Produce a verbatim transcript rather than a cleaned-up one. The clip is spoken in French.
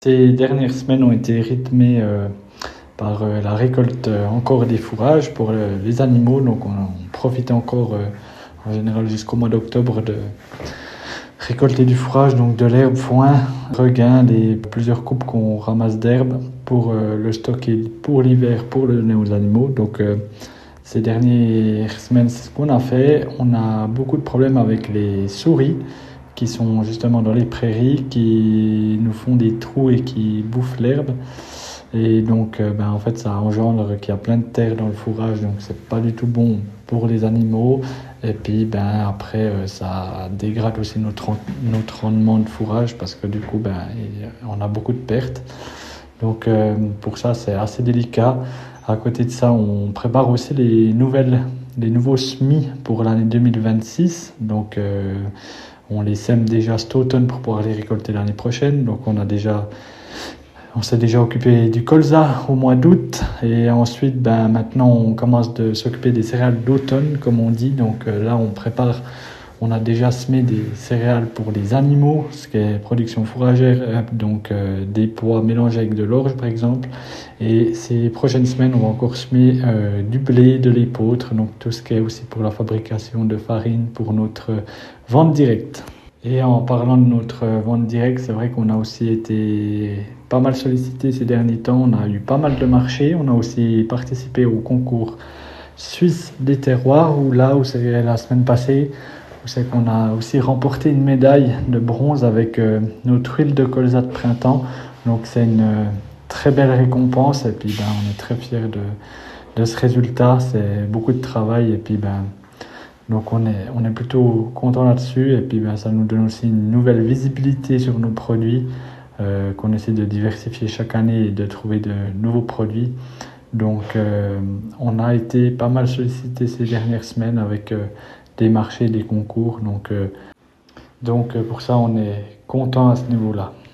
Ces dernières semaines ont été rythmées euh, par euh, la récolte euh, encore des fourrages pour euh, les animaux. Donc on, on profite encore euh, en général jusqu'au mois d'octobre de récolter du fourrage, donc de l'herbe, foin, regain, les plusieurs coupes qu'on ramasse d'herbe pour euh, le stocker pour l'hiver, pour le donner aux animaux. Donc euh, ces dernières semaines, c'est ce qu'on a fait. On a beaucoup de problèmes avec les souris qui sont justement dans les prairies, qui nous font des trous et qui bouffent l'herbe. Et donc, euh, ben, en fait, ça engendre qu'il y a plein de terre dans le fourrage, donc c'est pas du tout bon pour les animaux. Et puis, ben, après, euh, ça dégrade aussi notre, notre rendement de fourrage parce que du coup, ben, on a beaucoup de pertes. Donc, euh, pour ça, c'est assez délicat. À côté de ça, on prépare aussi les nouvelles, les nouveaux semis pour l'année deux mille vingt-six. Donc, euh, on les sème déjà cet automne pour pouvoir les récolter l'année prochaine. Donc on a déjà, on s'est déjà occupé du colza au mois d'août. Et ensuite, ben, maintenant, on commence de s'occuper des céréales d'automne, comme on dit. Donc euh, là, on prépare, on a déjà semé des céréales pour les animaux, ce qui est production fourragère, donc euh, des pois mélangés avec de l'orge, par exemple. Et ces prochaines semaines, on va encore semer euh, du blé, de l'épeautre, donc tout ce qui est aussi pour la fabrication de farine, pour notre vente directe. Et en parlant de notre vente directe, c'est vrai qu'on a aussi été pas mal sollicité ces derniers temps. On a eu pas mal de marchés. On a aussi participé au concours suisse des terroirs, où là, où c'est la semaine passée, où c'est qu'on a aussi remporté une médaille de bronze avec euh, notre huile de colza de printemps. Donc c'est une euh, très belle récompense. Et puis ben, on est très fiers de, de ce résultat. C'est beaucoup de travail. Et puis ben, donc on est, on est plutôt content là-dessus et puis ben, ça nous donne aussi une nouvelle visibilité sur nos produits euh, qu'on essaie de diversifier chaque année et de trouver de nouveaux produits. Donc euh, on a été pas mal sollicité ces dernières semaines avec euh, des marchés, des concours. Donc, euh, donc pour ça on est content à ce niveau-là.